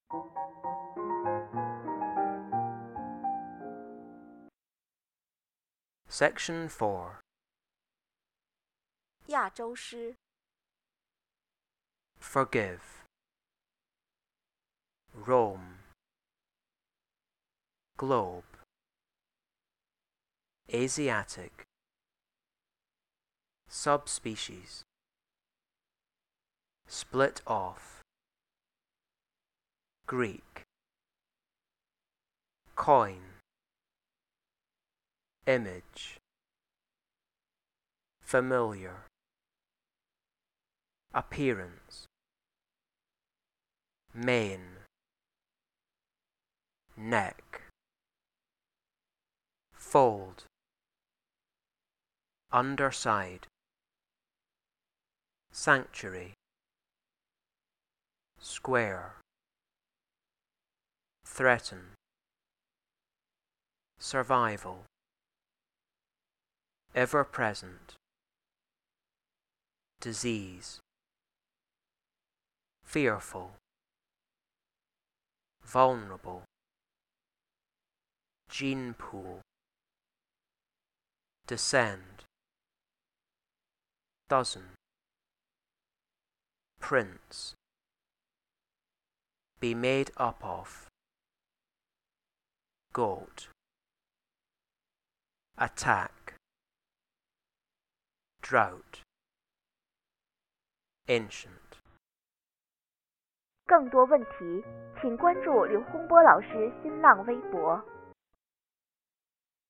Section 4. 亚洲诗 Forgive. Rome. Globe. Asiatic. Subspecies. Split off. Greek. Coin. Image. Familiar. Appearance. Main. Neck. Fold. Underside. Sanctuary. Square. Threaten. Survival. Ever-present. Disease. Fearful. Vulnerable. Gene pool. Descend. Dozen. Prince. Be made up of. Goat. Attack. Drought. Ancient. 更多问题，请关注刘洪波老师新浪微博。